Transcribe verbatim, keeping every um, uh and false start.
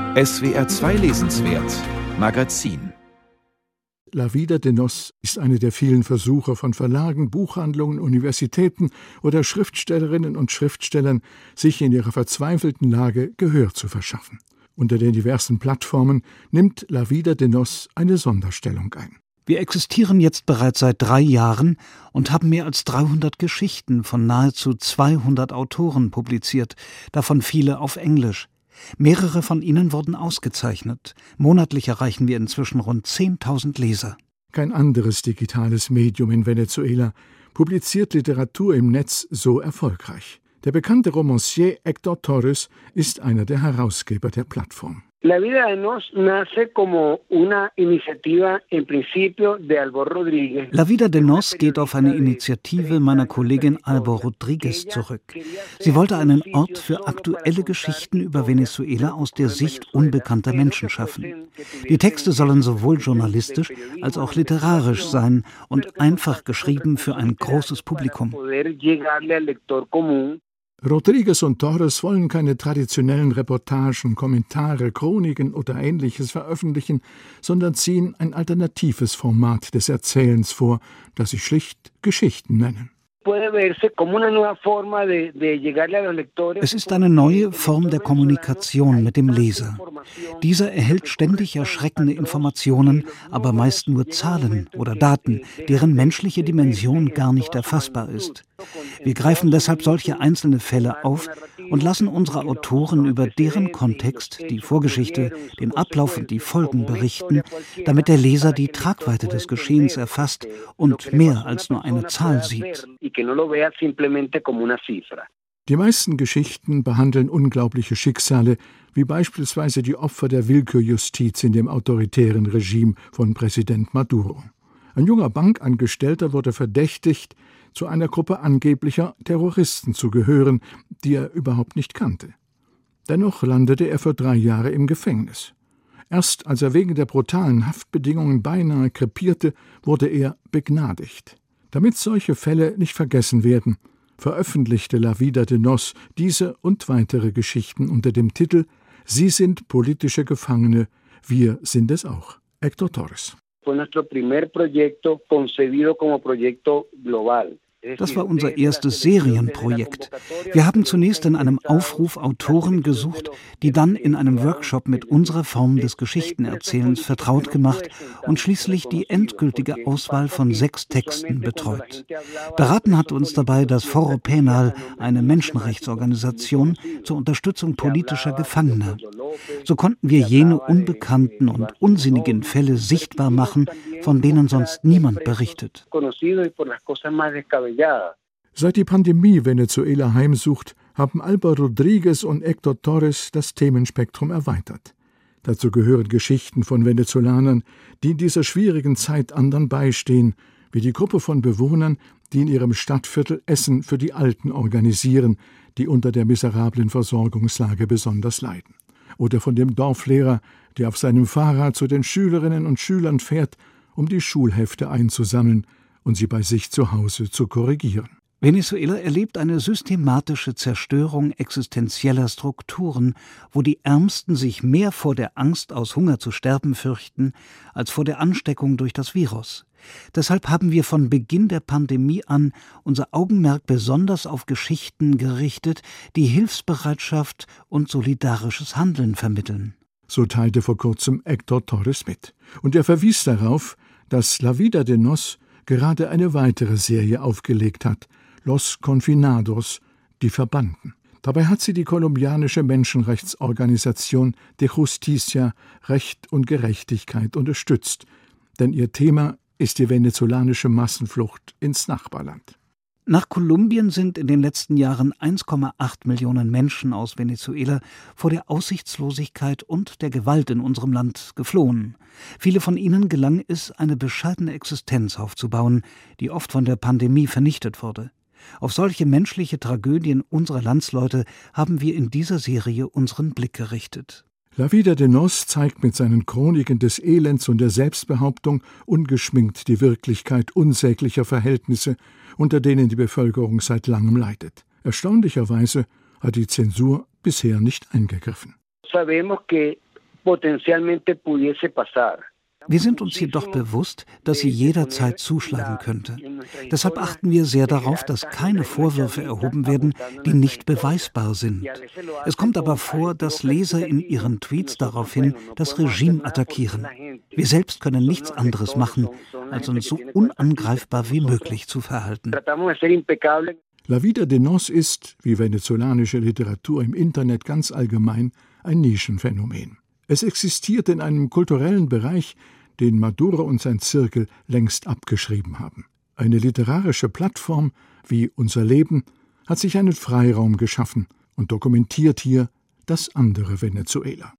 S W R zwei Lesenswert Magazin. La Vida de Nos ist eine der vielen Versuche von Verlagen, Buchhandlungen, Universitäten oder Schriftstellerinnen und Schriftstellern, sich in ihrer verzweifelten Lage Gehör zu verschaffen. Unter den diversen Plattformen nimmt La Vida de Nos eine Sonderstellung ein. Wir existieren jetzt bereits seit drei Jahren und haben mehr als dreihundert Geschichten von nahezu zweihundert Autoren publiziert, davon viele auf Englisch. Mehrere von ihnen wurden ausgezeichnet. Monatlich erreichen wir inzwischen rund zehntausend Leser. Kein anderes digitales Medium in Venezuela publiziert Literatur im Netz so erfolgreich. Der bekannte Romancier Héctor Torres ist einer der Herausgeber der Plattform. La Vida de Nos nace como una iniciativa en principio de Albor Rodríguez. La Vida de Nos geht auf eine Initiative meiner Kollegin Albor Rodríguez zurück. Sie wollte einen Ort für aktuelle Geschichten über Venezuela aus der Sicht unbekannter Menschen schaffen. Die Texte sollen sowohl journalistisch als auch literarisch sein und einfach geschrieben für ein großes Publikum. Rodríguez und Torres wollen keine traditionellen Reportagen, Kommentare, Chroniken oder Ähnliches veröffentlichen, sondern ziehen ein alternatives Format des Erzählens vor, das sie schlicht Geschichten nennen. Es ist eine neue Form der Kommunikation mit dem Leser. Dieser erhält ständig erschreckende Informationen, aber meist nur Zahlen oder Daten, deren menschliche Dimension gar nicht erfassbar ist. Wir greifen deshalb solche einzelne Fälle auf und lassen unsere Autoren über deren Kontext, die Vorgeschichte, den Ablauf und die Folgen berichten, damit der Leser die Tragweite des Geschehens erfasst und mehr als nur eine Zahl sieht. Die meisten Geschichten behandeln unglaubliche Schicksale, wie beispielsweise die Opfer der Willkürjustiz in dem autoritären Regime von Präsident Maduro. Ein junger Bankangestellter wurde verdächtigt, zu einer Gruppe angeblicher Terroristen zu gehören, die er überhaupt nicht kannte. Dennoch landete er für drei Jahre im Gefängnis. Erst als er wegen der brutalen Haftbedingungen beinahe krepierte, wurde er begnadigt. Damit solche Fälle nicht vergessen werden, veröffentlichte La Vida de Nos diese und weitere Geschichten unter dem Titel »Sie sind politische Gefangene, wir sind es auch«. Héctor Torres. Das war unser erstes Serienprojekt. Wir haben zunächst in einem Aufruf Autoren gesucht, die dann in einem Workshop mit unserer Form des Geschichtenerzählens vertraut gemacht und schließlich die endgültige Auswahl von sechs Texten betreut. Beraten hat uns dabei das Foro Penal, eine Menschenrechtsorganisation zur Unterstützung politischer Gefangener. So konnten wir jene unbekannten und unsinnigen Fälle sichtbar machen, von denen sonst niemand berichtet. Seit die Pandemie Venezuela heimsucht, haben Albor Rodríguez und Héctor Torres das Themenspektrum erweitert. Dazu gehören Geschichten von Venezolanern, die in dieser schwierigen Zeit anderen beistehen, wie die Gruppe von Bewohnern, die in ihrem Stadtviertel Essen für die Alten organisieren, die unter der miserablen Versorgungslage besonders leiden. Oder von dem Dorflehrer, der auf seinem Fahrrad zu den Schülerinnen und Schülern fährt, um die Schulhefte einzusammeln und sie bei sich zu Hause zu korrigieren. Venezuela erlebt eine systematische Zerstörung existenzieller Strukturen, wo die Ärmsten sich mehr vor der Angst, aus Hunger zu sterben, fürchten, als vor der Ansteckung durch das Virus. Deshalb haben wir von Beginn der Pandemie an unser Augenmerk besonders auf Geschichten gerichtet, die Hilfsbereitschaft und solidarisches Handeln vermitteln. So teilte vor kurzem Héctor Torres mit. Und er verwies darauf, dass La Vida de Nos gerade eine weitere Serie aufgelegt hat, Los Confinados, die Verbannten. Dabei hat sie die kolumbianische Menschenrechtsorganisation De Justicia, Recht und Gerechtigkeit unterstützt, denn ihr Thema ist die venezolanische Massenflucht ins Nachbarland. Nach Kolumbien sind in den letzten Jahren eins Komma acht Millionen Menschen aus Venezuela vor der Aussichtslosigkeit und der Gewalt in unserem Land geflohen. Viele von ihnen gelang es, eine bescheidene Existenz aufzubauen, die oft von der Pandemie vernichtet wurde. Auf solche menschliche Tragödien unserer Landsleute haben wir in dieser Serie unseren Blick gerichtet. La Vida de Nos zeigt mit seinen Chroniken des Elends und der Selbstbehauptung ungeschminkt die Wirklichkeit unsäglicher Verhältnisse, unter denen die Bevölkerung seit langem leidet. Erstaunlicherweise hat die Zensur bisher nicht eingegriffen. potencialmente pudiese pasar. Wir sind uns jedoch bewusst, dass sie jederzeit zuschlagen könnte. Deshalb achten wir sehr darauf, dass keine Vorwürfe erhoben werden, die nicht beweisbar sind. Es kommt aber vor, dass Leser in ihren Tweets daraufhin das Regime attackieren. Wir selbst können nichts anderes machen, als uns so unangreifbar wie möglich zu verhalten. La Vida de Nos ist, wie venezolanische Literatur im Internet ganz allgemein, ein Nischenphänomen. Es existiert in einem kulturellen Bereich, den Maduro und sein Zirkel längst abgeschrieben haben. Eine literarische Plattform wie Unser Leben hat sich einen Freiraum geschaffen und dokumentiert hier das andere Venezuela.